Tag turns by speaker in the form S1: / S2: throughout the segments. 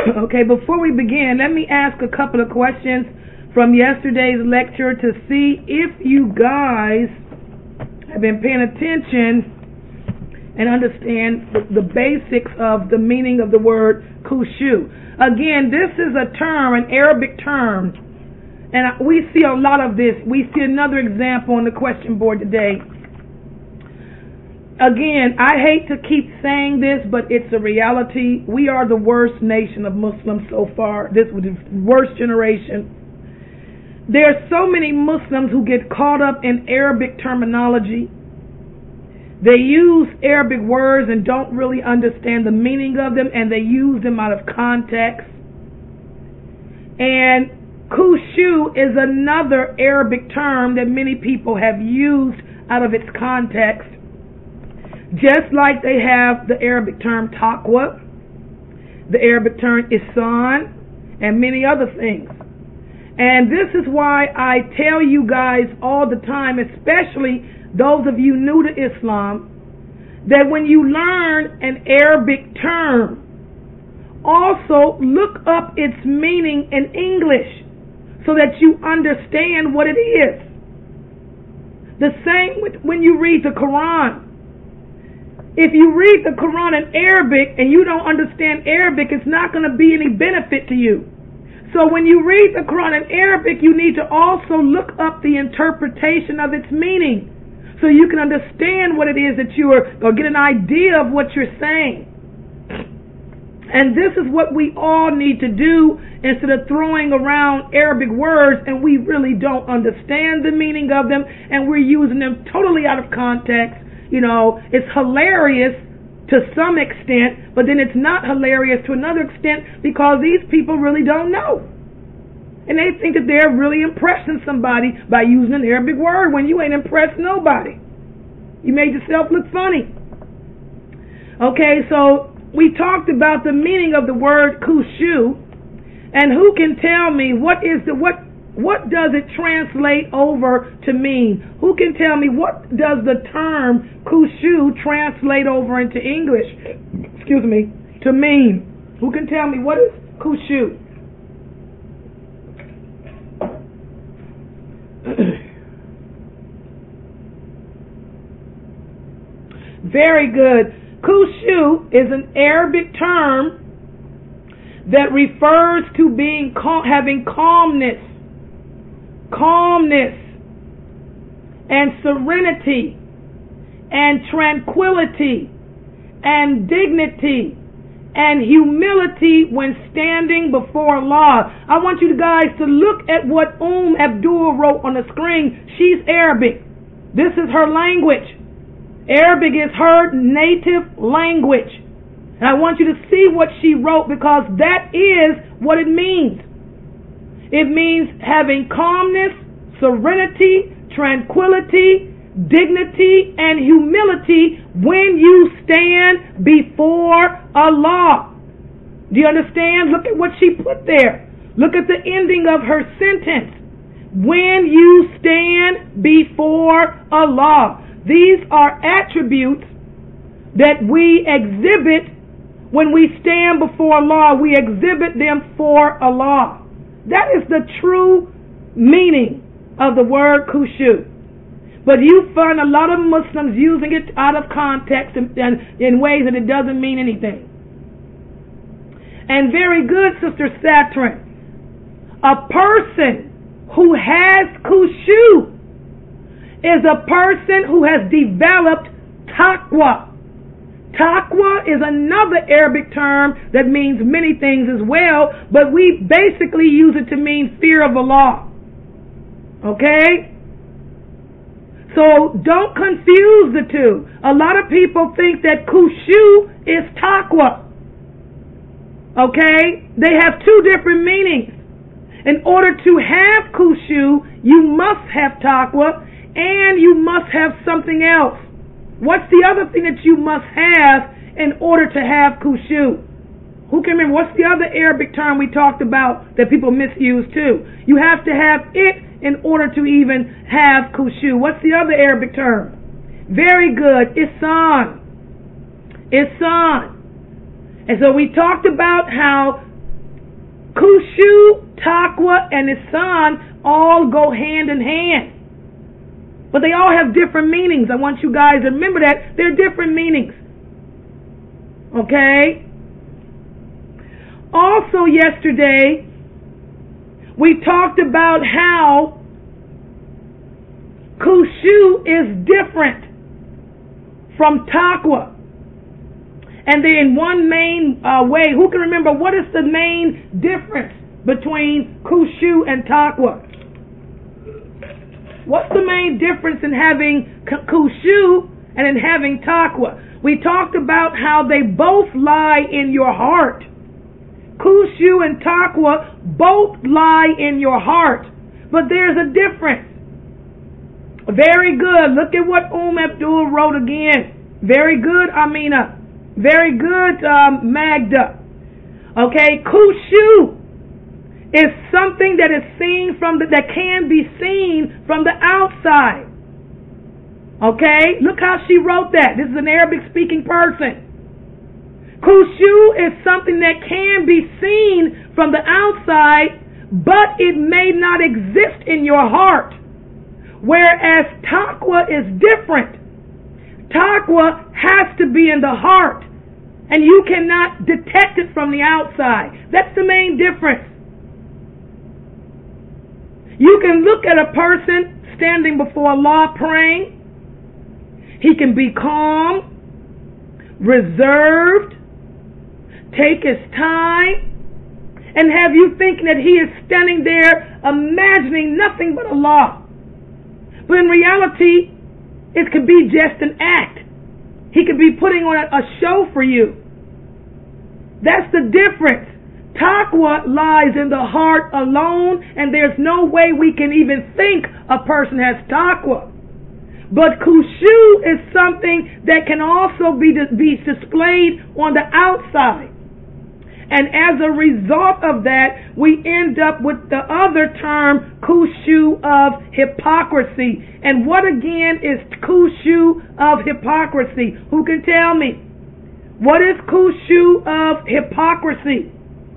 S1: Okay, before we begin, let me ask a couple of questions from yesterday's lecture to see if you guys have been paying attention and understand the basics of the meaning of the word khushu. Again, this is a term, an Arabic term, and we see a lot of this. We see another example on the question board today. Again, I hate to keep saying this, but it's a reality. We are the worst nation of Muslims so far. This was the worst generation. There are so many Muslims who get caught up in Arabic terminology. They use Arabic words and don't really understand the meaning of them, and they use them out of context. And khushu is another Arabic term that many people have used out of its context. Just like they have the Arabic term taqwa, the Arabic term ihsan, and many other things. And this is why I tell you guys all the time, especially those of you new to Islam, that when you learn an Arabic term, also look up its meaning in English so that you understand what it is. The same with when you read the Quran. If you read the Quran in Arabic and you don't understand Arabic, it's not going to be any benefit to you. So when you read the Quran in Arabic, you need to also look up the interpretation of its meaning so you can understand what it is that you are, or get an idea of what you're saying. And this is what we all need to do instead of throwing around Arabic words and we really don't understand the meaning of them and we're using them totally out of context. You know, it's hilarious to some extent, but then it's not hilarious to another extent because these people really don't know. And they think that they're really impressing somebody by using an Arabic word when you ain't impressed nobody. You made yourself look funny. Okay, so we talked about the meaning of the word khushu, and who can tell me what does it translate over to mean? Who can tell me what does the term khushu translate over into English? Excuse me, to mean? Who can tell me what is khushu? Very good. Khushu is an Arabic term that refers to being having calmness and serenity and tranquility and dignity and humility when standing before Allah. I want you guys to look at what Abdul wrote on the screen. She's Arabic. This is her language. Arabic is her native language. And I want you to see what she wrote because that is what it means. It means having calmness, serenity, tranquility, dignity, and humility when you stand before Allah. Do you understand? Look at what she put there. Look at the ending of her sentence. When you stand before Allah. These are attributes that we exhibit when we stand before Allah. We exhibit them for Allah. That is the true meaning of the word khushu. But you find a lot of Muslims using it out of context and in ways that it doesn't mean anything. And very good, Sister Satrin. A person who has khushu is a person who has developed taqwa. Taqwa is another Arabic term that means many things as well, but we basically use it to mean fear of Allah. Okay? So don't confuse the two. A lot of people think that khushu is taqwa. Okay? They have two different meanings. In order to have khushu, you must have taqwa, and you must have something else. What's the other thing that you must have in order to have khushu? Who can remember? What's the other Arabic term we talked about that people misuse too? You have to have it in order to even have khushu. What's the other Arabic term? Very good. Ihsan. Ihsan. And so we talked about how Khushu, Taqwa, and his son all go hand in hand. But they all have different meanings. I want you guys to remember that. They're different meanings. Okay? Also yesterday, we talked about how Khushu is different from Taqwa. And they're in one main way. Who can remember what is the main difference between Khushu and Taqwa? What's the main difference in having Khushu and in having Taqwa? We talked about how they both lie in your heart. Khushu and Taqwa both lie in your heart. But there's a difference. Very good. Look at what Abdul wrote again. Very good, Amina. Very good, Magda. Okay, Khushu is something that is seen that can be seen from the outside. Okay, look how she wrote that. This is an Arabic-speaking person. Khushu is something that can be seen from the outside, but it may not exist in your heart. Whereas Taqwa is different. Taqwa has to be in the heart, and you cannot detect it from the outside. That's the main difference. You can look at a person standing before Allah praying. He can be calm, reserved, take his time, and have you thinking that he is standing there imagining nothing but Allah. But in reality, it could be just an act. He could be putting on a show for you. That's the difference. Taqwa lies in the heart alone, and there's no way we can even think a person has taqwa. But Khushu is something that can also be displayed on the outside. And as a result of that, we end up with the other term, Khushu of hypocrisy. And what again is Khushu of hypocrisy? Who can tell me? What is Khushu of hypocrisy?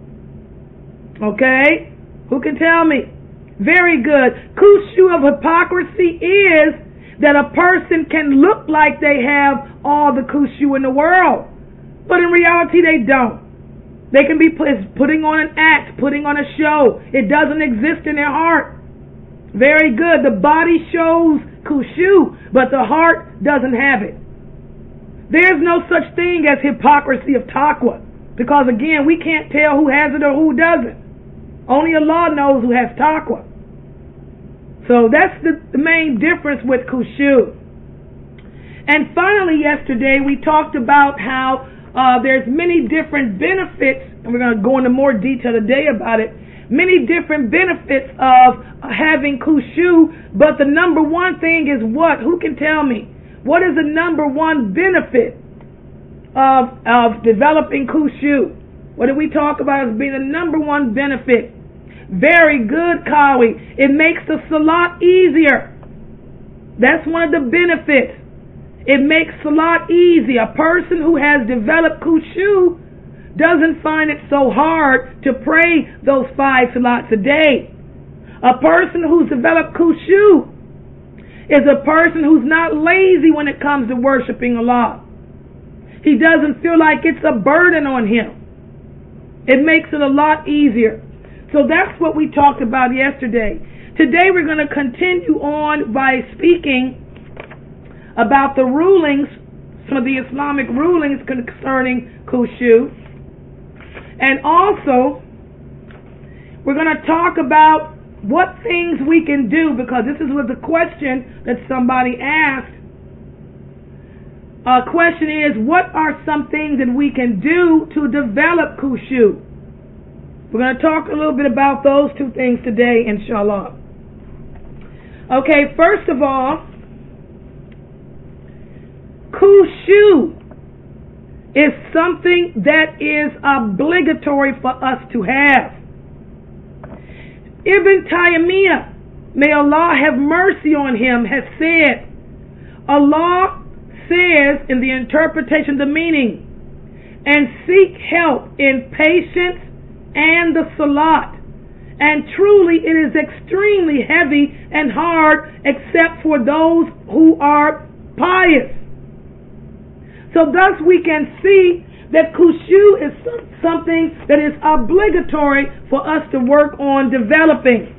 S1: Okay? Who can tell me? Very good. Khushu of hypocrisy is that a person can look like they have all the khushu in the world, but in reality they don't. They can be putting on an act, putting on a show. It doesn't exist in their heart. Very good. The body shows khushu, but the heart doesn't have it. There's no such thing as hypocrisy of taqwa, because again, we can't tell who has it or who doesn't. Only Allah knows who has taqwa. So that's the main difference with khushu. And finally, yesterday we talked about how there's many different benefits, and we're going to go into more detail today about it. Many different benefits of having khushu, but the number one thing is what? Who can tell me? What is the number one benefit of developing khushu? What did we talk about as being the number one benefit? Very good, Kawi. It makes the salat easier. That's one of the benefits. It makes salat easy. A person who has developed khushu doesn't find it so hard to pray those 5 salats a day. A person who's developed khushu is a person who's not lazy when it comes to worshiping Allah. He doesn't feel like it's a burden on him. It makes it a lot easier. So that's what we talked about yesterday. Today we're going to continue on by speaking about the rulings, some of the Islamic rulings concerning khushu. And also, we're going to talk about what things we can do, because this was the question that somebody asked. Question is, what are some things that we can do to develop khushu? We're going to talk a little bit about those two things today, inshallah. Okay, first of all, khushu is something that is obligatory for us to have. Ibn Taymiyyah, may Allah have mercy on him, has said, Allah says in the interpretation, the meaning, and seek help in patience and the salat. And truly it is extremely heavy and hard except for those who are pious. So thus we can see that khushu is something that is obligatory for us to work on developing.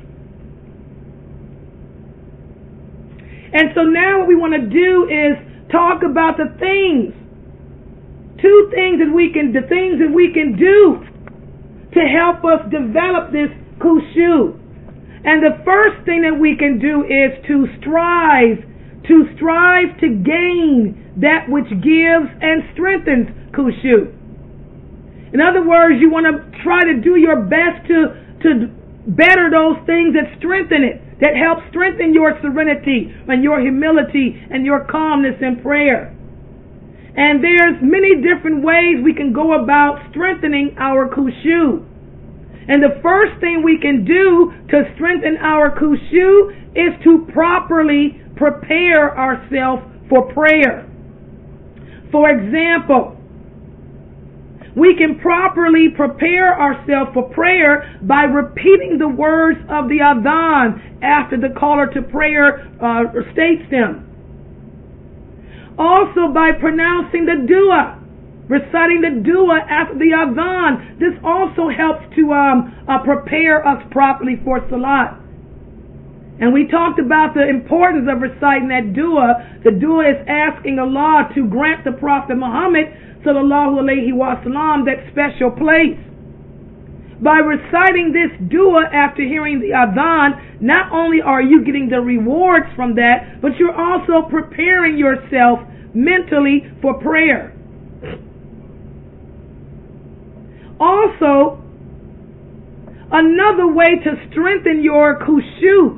S1: And so now what we want to do is talk about the things that we can do to help us develop this khushu. And the first thing that we can do is to strive to gain that which gives and strengthens khushu. In other words, you want to try to do your best to better those things that strengthen it, that help strengthen your serenity and your humility and your calmness in prayer. And there's many different ways we can go about strengthening our khushu. And the first thing we can do to strengthen our khushu is to properly prepare ourselves for prayer. For example, we can properly prepare ourselves for prayer by repeating the words of the adhan after the caller to prayer states them. Also by pronouncing the dua, reciting the dua after the adhan. This also helps to prepare us properly for salat. And we talked about the importance of reciting that dua. The dua is asking Allah to grant the Prophet Muhammad sallallahu alaihi wasallam that special place. By reciting this dua after hearing the adhan, not only are you getting the rewards from that, but you're also preparing yourself mentally for prayer. Also, another way to strengthen your khushu,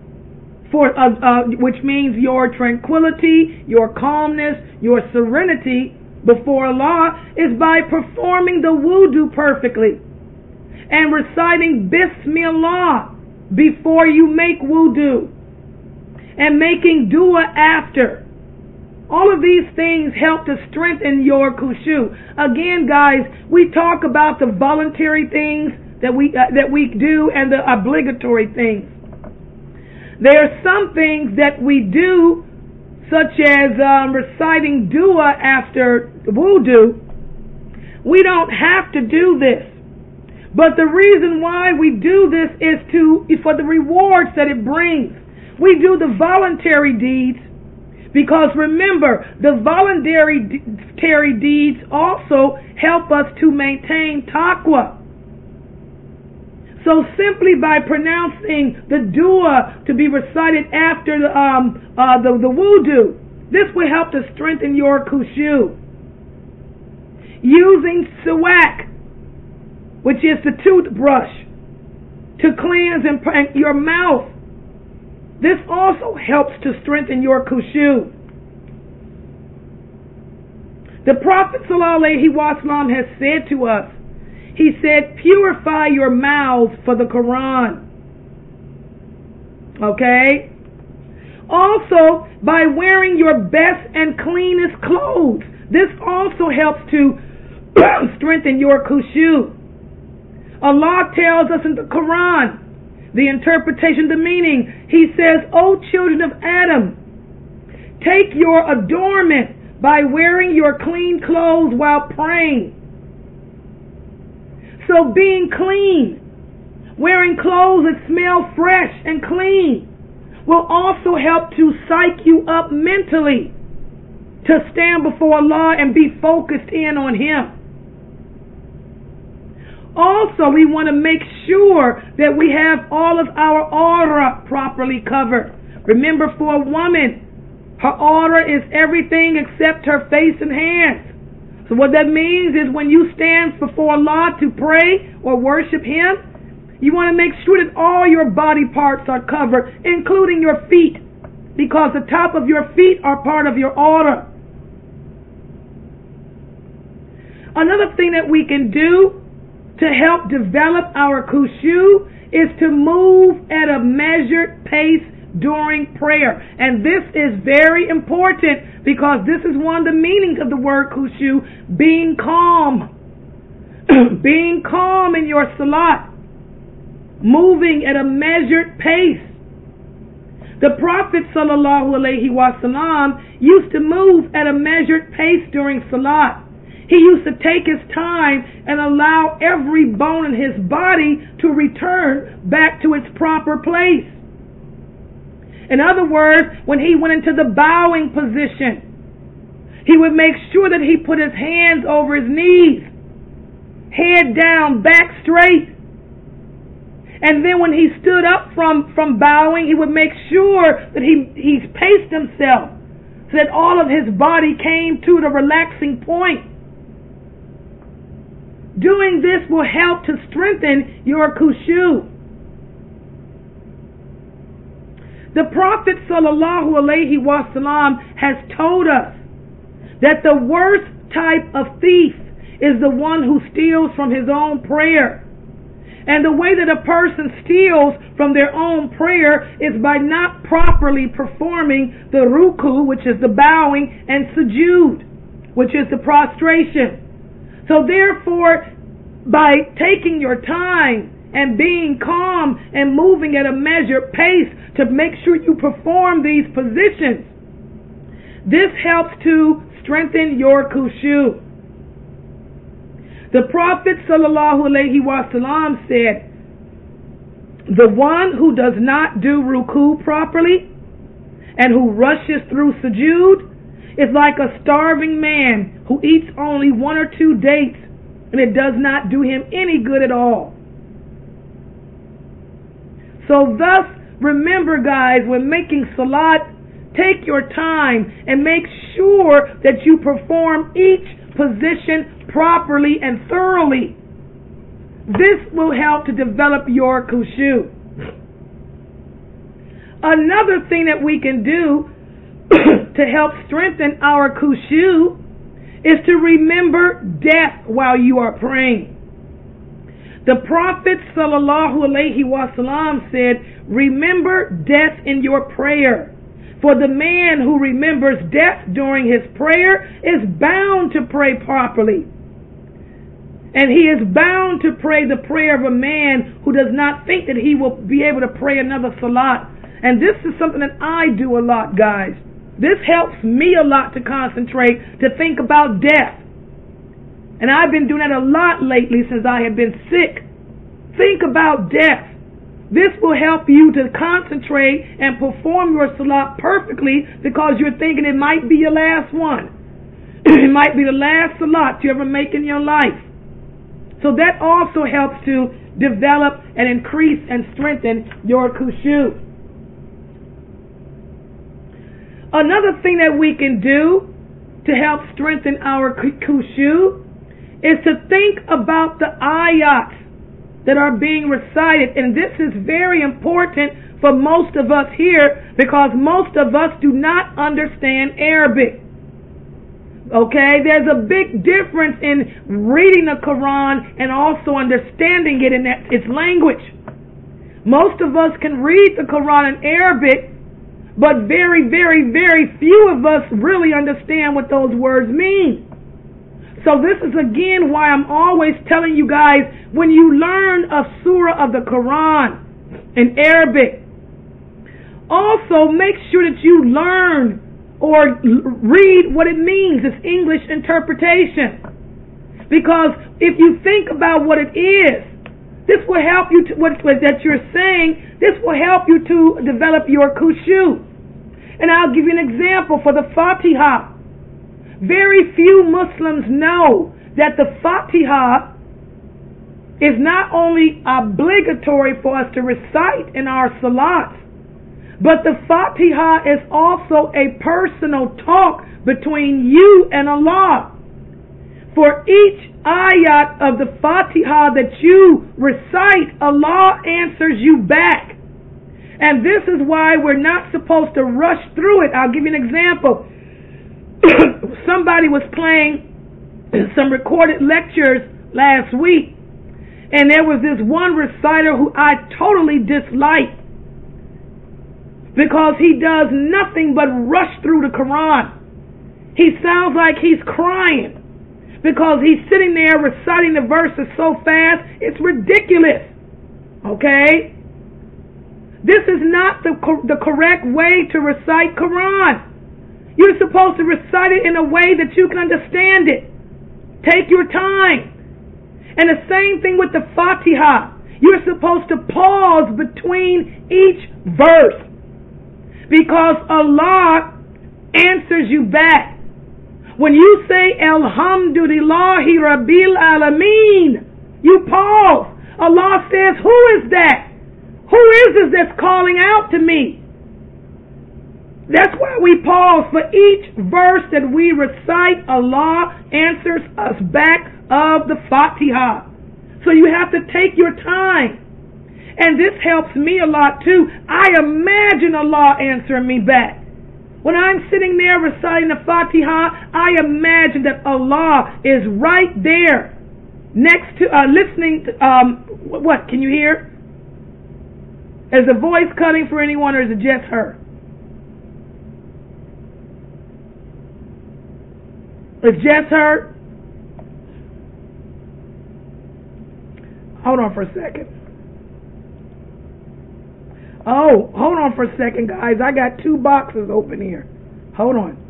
S1: which means your tranquility, your calmness, your serenity before Allah, is by performing the wudu perfectly and reciting Bismillah before you make wudu and making dua after. All of these things help to strengthen your khushu. Again, guys, we talk about the voluntary things that we do and the obligatory things. There are some things that we do, such as reciting dua after wudu. We don't have to do this. But the reason why we do this is for the rewards that it brings. We do the voluntary deeds because remember, the voluntary deeds also help us to maintain taqwa. So simply by pronouncing the dua to be recited after the wudu, this will help to strengthen your khushu. Using siwak, which is the toothbrush, to cleanse your mouth. This also helps to strengthen your khushu. The Prophet ﷺ has said to us, he said, purify your mouths for the Quran. Okay? Also, by wearing your best and cleanest clothes. This also helps to strengthen your khushu. Allah tells us in the Quran, the interpretation, the meaning. He says, O children of Adam, take your adornment by wearing your clean clothes while praying. So being clean, wearing clothes that smell fresh and clean, will also help to psych you up mentally to stand before Allah and be focused in on Him. Also, we want to make sure that we have all of our aura properly covered. Remember, for a woman, her aura is everything except her face and hands. So what that means is when you stand before Allah to pray or worship Him, you want to make sure that all your body parts are covered, including your feet, because the top of your feet are part of your aura. Another thing that we can do to help develop our khushu is to move at a measured pace during prayer. And this is very important because this is one of the meanings of the word khushu, being calm. Being calm in your salat, moving at a measured pace. The Prophet ﷺ used to move at a measured pace during salat. He used to take his time and allow every bone in his body to return back to its proper place. In other words, when he went into the bowing position, he would make sure that he put his hands over his knees, head down, back straight. And then when he stood up from bowing, he would make sure that he paced himself so that all of his body came to the relaxing point. Doing this will help to strengthen your khushu. The Prophet ﷺ has told us that the worst type of thief is the one who steals from his own prayer. And the way that a person steals from their own prayer is by not properly performing the ruku, which is the bowing, and sujood, which is the prostration. So therefore, by taking your time and being calm and moving at a measured pace to make sure you perform these positions, this helps to strengthen your khushu. The Prophet ﷺ said, the one who does not do ruku properly and who rushes through sujood is like a starving man who eats only 1 or 2 dates, and it does not do him any good at all. So thus, remember guys, when making salat, take your time and make sure that you perform each position properly and thoroughly. This will help to develop your khushu. Another thing that we can do to help strengthen our khushu is to remember death while you are praying. The Prophet ﷺ said, remember death in your prayer. For the man who remembers death during his prayer is bound to pray properly. And he is bound to pray the prayer of a man who does not think that he will be able to pray another salat. And this is something that I do a lot, guys. This helps me a lot to concentrate, to think about death. And I've been doing that a lot lately since I have been sick. Think about death. This will help you to concentrate and perform your salat perfectly because you're thinking it might be your last one. It might be the last salat you ever make in your life. So that also helps to develop and increase and strengthen your khushu. Another thing that we can do to help strengthen our khushu is to think about the ayats that are being recited. And this is very important for most of us here because most of us do not understand Arabic. Okay, there's a big difference in reading the Quran and also understanding it in its language. Most of us can read the Quran in Arabic, but very, very, very few of us really understand what those words mean. So this is again why I'm always telling you guys, when you learn a surah of the Quran in Arabic, also make sure that you learn or read what it means, its English interpretation. Because if you think about what it is, this will help you to, what that you're saying, this will help you to develop your khushu. And I'll give you an example for the Fatiha. Very few Muslims know that the Fatiha is not only obligatory for us to recite in our salats, but the Fatiha is also a personal talk between you and Allah. For each ayat of the Fatiha that you recite, Allah answers you back. And this is why we're not supposed to rush through it. I'll give you an example. Somebody was playing some recorded lectures last week, and there was this one reciter who I totally disliked because he does nothing but rush through the Quran. He sounds like he's crying. because he's sitting there reciting the verses so fast, it's ridiculous. Okay? This is not the correct way to recite Quran. You're supposed to recite it in a way that you can understand it. Take your time. And the same thing with the Fatiha. You're supposed to pause between each verse, because Allah answers you back. When you say Alhamdulillahi Rabbil Alameen, you pause. Allah says, who is that? Who is this that's calling out to me? That's why we pause. For each verse that we recite, Allah answers us back of the Fatiha. So you have to take your time. And this helps me a lot too. I imagine Allah answering me back. When I'm sitting there reciting the Fatiha, I imagine that Allah is right there next to, listening to, what, can you hear? Is the voice cutting for anyone, or is it just her? It's just her? Hold on for a second. Oh, hold on for a second, guys. I got 2 boxes open here. Hold on.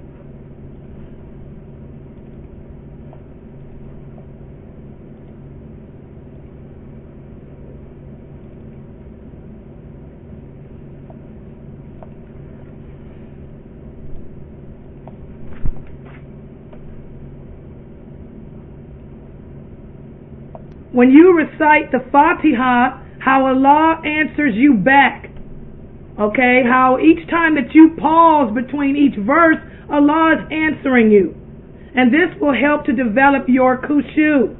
S1: When you recite the Fatiha, how Allah answers you back. Okay, how each time that you pause between each verse, Allah is answering you. And this will help to develop your khushu.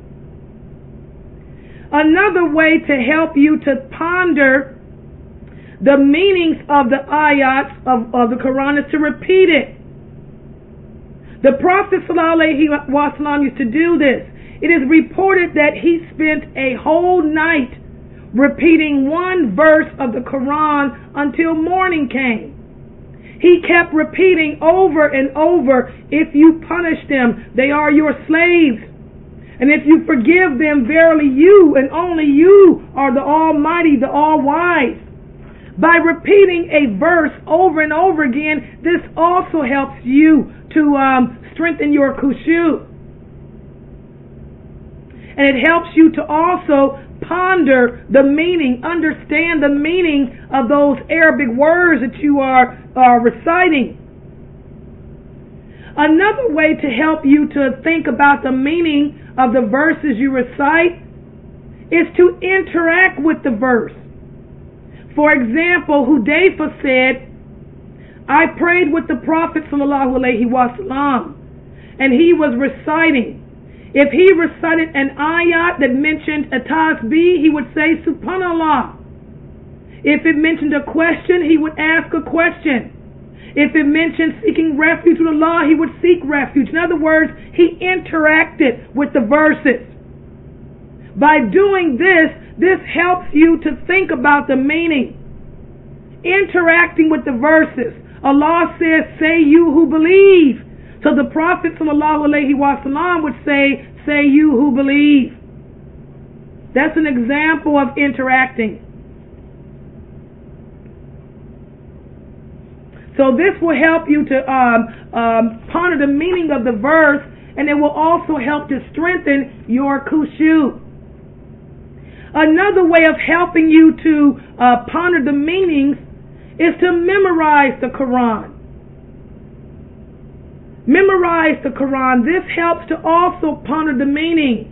S1: Another way to help you to ponder the meanings of the ayats of the Quran is to repeat it. The Prophet ﷺ used to do this. It is reported that he spent a whole night repeating one verse of the Quran until morning came. He kept repeating over and over, if you punish them, they are your slaves. And if you forgive them, verily you and only you are the Almighty, the All-Wise. By repeating a verse over and over again, this also helps you to strengthen your khushu. And it helps you to also ponder the meaning, understand the meaning of those Arabic words that you are reciting. Another way to help you to think about the meaning of the verses you recite is to interact with the verse. For example, Hudayfa said, I prayed with the Prophet ﷺ, and he was reciting. If he recited an ayat that mentioned a tasbih, he would say Subhanallah. If it mentioned a question, he would ask a question. If it mentioned seeking refuge with Allah, he would seek refuge. In other words, he interacted with the verses. By doing this, this helps you to think about the meaning. Interacting with the verses. Allah says, say you who believe. So the Prophet ﷺ would say you who believe. That's an example of interacting. So this will help you to ponder the meaning of the verse, and it will also help to strengthen your khushu. Another way of helping you to ponder the meanings is to memorize the Quran. Memorize the Quran. This helps to also ponder the meaning.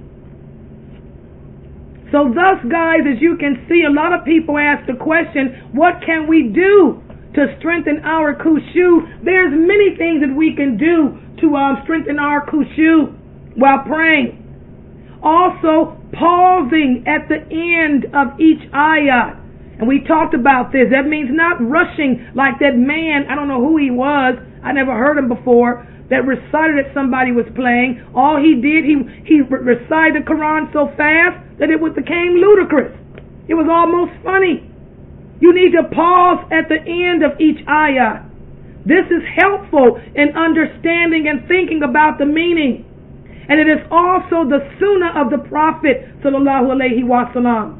S1: So thus, guys, as you can see, a lot of people ask the question, what can we do to strengthen our khushu? There's many things that we can do to strengthen our khushu while praying. Also, pausing at the end of each ayat. And we talked about this. That means not rushing like that man, I don't know who he was, I never heard him before, that recited that somebody was playing. All he did, he recited the Quran so fast that it became ludicrous. It was almost funny. You need to pause at the end of each ayah. This is helpful in understanding and thinking about the meaning. And it is also the sunnah of the Prophet sallallahu alaihi wasallam.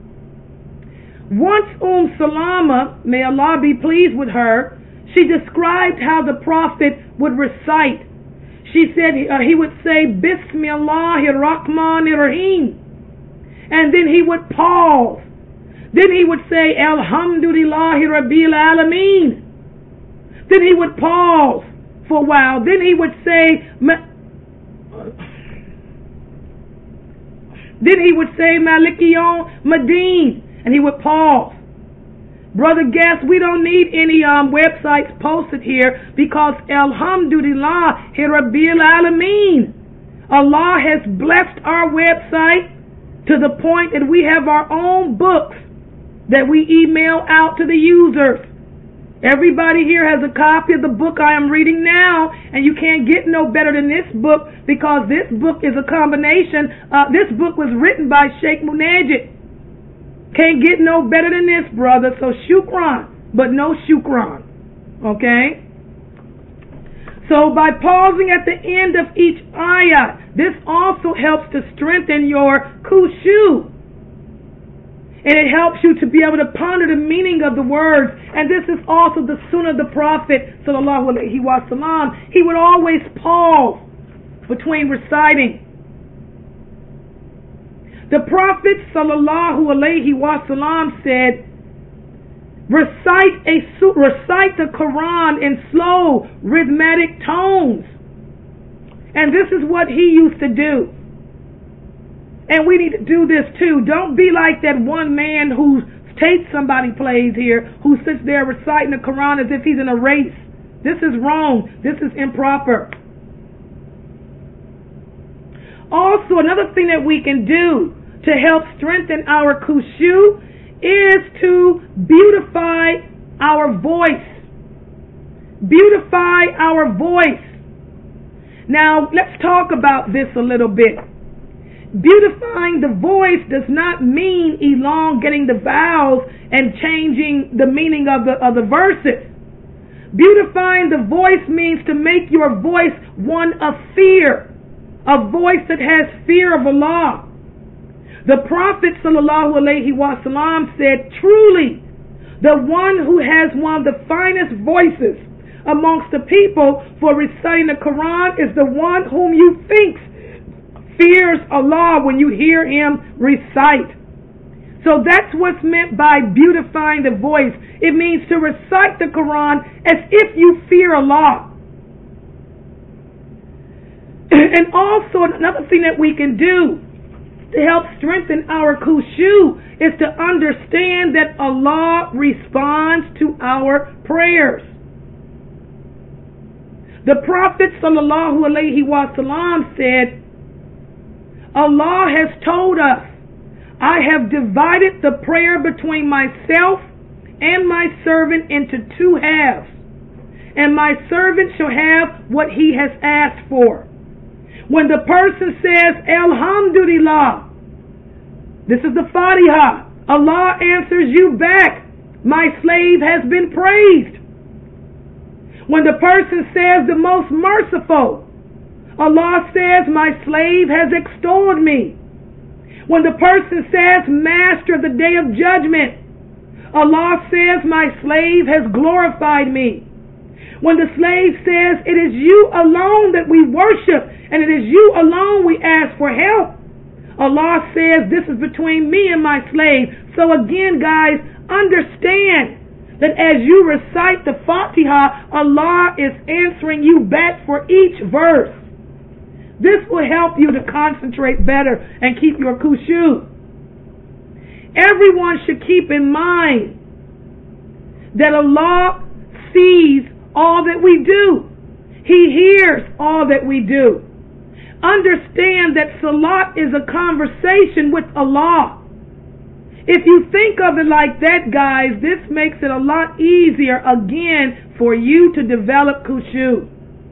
S1: Once Salama, may Allah be pleased with her, she described how the Prophet would recite. She said he would say, Bismillahir Rahmanir Rahim. And then he would pause. Then he would say, Alhamdulillahi Rabbil Alameen. Then he would pause for a while. Then he would say, Maliki Yawm Madin. And he would pause. Brother Guest, we don't need any websites posted here because Alhamdulillah Rabbil Alameen. Allah has blessed our website to the point that we have our own books that we email out to the users. Everybody here has a copy of the book I am reading now, and you can't get no better than this book because this book is a combination. This book was written by Sheikh Munajid. Can't get no better than this, brother. So shukran, but no shukran. Okay? So by pausing at the end of each ayah, this also helps to strengthen your khushu. And it helps you to be able to ponder the meaning of the words. And this is also the sunnah of the Prophet sallallahu alaihi wasallam. He would always pause between reciting. The Prophet sallallahu alaihi wasallam said, recite the Quran in slow, rhythmic tones. And this is what he used to do. And we need to do this too. Don't be like that one man whose tape somebody plays here, who sits there reciting the Quran as if he's in a race. This is wrong. This is improper. Also, another thing that we can do to help strengthen our khushu is to beautify our voice. Beautify our voice. Now, let's talk about this a little bit. Beautifying the voice does not mean elongating the vowels and changing the meaning of the verses. Beautifying the voice means to make your voice one of fear, a voice that has fear of Allah. The Prophet sallallahu alaihi wasallam said, truly, the one who has one of the finest voices amongst the people for reciting the Quran is the one whom you think fears Allah when you hear him recite. So that's what's meant by beautifying the voice. It means to recite the Quran as if you fear Allah. And also another thing that we can do to help strengthen our khushu is to understand that Allah responds to our prayers. The Prophet sallallahu alaihi wasallam said, Allah has told us, I have divided the prayer between myself and my servant into two halves, and my servant shall have what he has asked for. When the person says, Alhamdulillah, this is the Fatiha, Allah answers you back, my slave has been praised. When the person says the most merciful, Allah says, my slave has extolled me. When the person says, master of the day of judgment, Allah says, my slave has glorified me. When the slave says, it is you alone that we worship, and it is you alone we ask for help, Allah says, this is between me and my slave. So again, guys, understand that as you recite the Fatiha, Allah is answering you back for each verse. This will help you to concentrate better and keep your khushu. Everyone should keep in mind that Allah sees all that we do. He hears all that we do. Understand that salat is a conversation with Allah. If you think of it like that, guys, this makes it a lot easier, again, for you to develop khushu.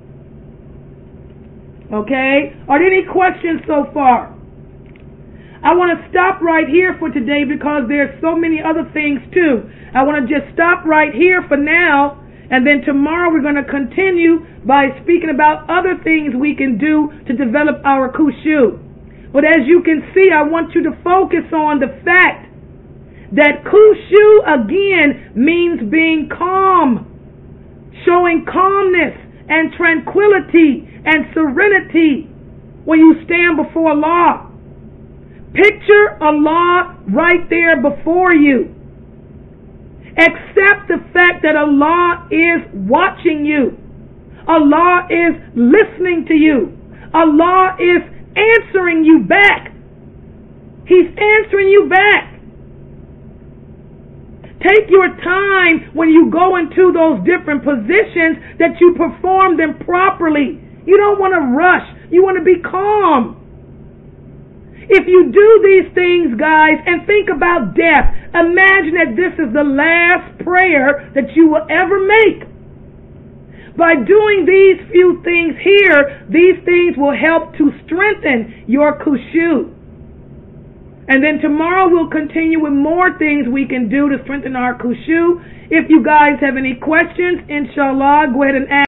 S1: Okay? Are there any questions so far? I want to stop right here for today because there's so many other things too. I want to just stop right here for now, And then tomorrow we're going to continue by speaking about other things we can do to develop our khushu. But as you can see, I want you to focus on the fact that khushu again means being calm, showing calmness and tranquility and serenity when you stand before Allah. Picture Allah right there before you. Accept the fact that Allah is watching you. Allah is listening to you. Allah is answering you back. He's answering you back. Take your time when you go into those different positions that you perform them properly. You don't want to rush. You want to be calm. If you do these things, guys, and think about death, imagine that this is the last prayer that you will ever make. By doing these few things here, these things will help to strengthen your khushu. And then tomorrow we'll continue with more things we can do to strengthen our khushu. If you guys have any questions, inshallah, go ahead and ask.